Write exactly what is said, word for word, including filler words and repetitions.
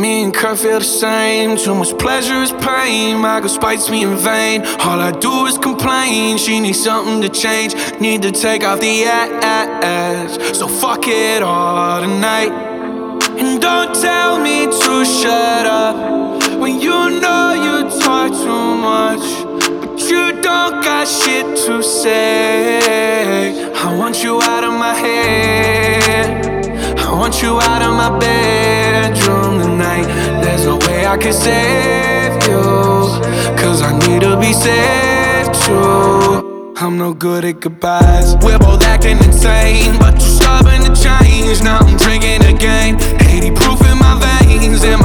Me and Kurt feel the same. Too much pleasure is pain. My girl spites me in vain. All I do is complain. She needs something to change. Need to take off the ass. So fuck it all tonight. And don't tell me to shut up when you know you talk too much, but you don't got shit to say. I want you out of my head. I want you out of my bedroom tonight. There's no way I can save you, cause I need to be saved too. I'm no good at goodbyes. We're both acting insane, but you're stubborn to change. Now I'm drinking again. eighty proof in my veins, and